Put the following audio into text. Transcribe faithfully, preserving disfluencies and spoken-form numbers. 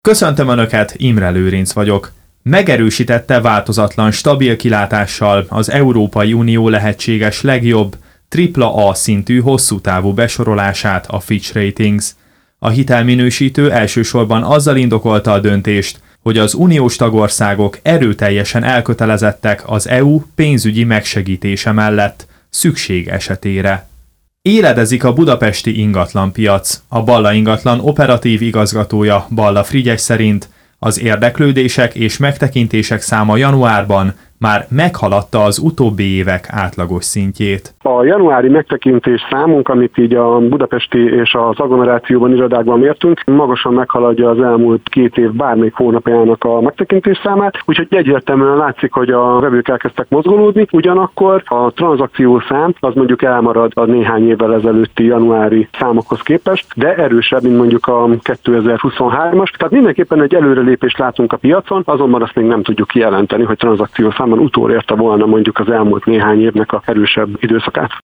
Köszöntöm Önöket, Imre Lőrinc vagyok. Megerősítette változatlan stabil kilátással az Európai Unió lehetséges legjobb, tripla A szintű hosszú távú besorolását a Fitch Ratings. A hitelminősítő elsősorban azzal indokolta a döntést, hogy az uniós tagországok erőteljesen elkötelezettek az é u pénzügyi megsegítése mellett, szükség esetére. Éledezik a budapesti ingatlanpiac. A Balla ingatlan operatív igazgatója, Balla Frigyes szerint az érdeklődések és megtekintések száma januárban már meghaladta az utóbbi évek átlagos szintjét. A januári megtekintés számunk, amit így a budapesti és az agglomerációban, irodákban mértünk, magasan meghaladja az elmúlt két év bármelyik hónapjának a megtekintés számát, úgyhogy egyértelműen látszik, hogy a vevők elkezdtek mozgolódni, ugyanakkor a tranzakciószám az mondjuk elmarad a néhány évvel ezelőtti januári számokhoz képest, de erősebb, mint mondjuk a kétezer-huszonhármas. Tehát mindenképpen egy előrelépést látunk a piacon, azonban azt még nem tudjuk kijelenteni, hogy tranzakciószám utolérte volna mondjuk az elmúlt néhány évnek a erősebb időszakát.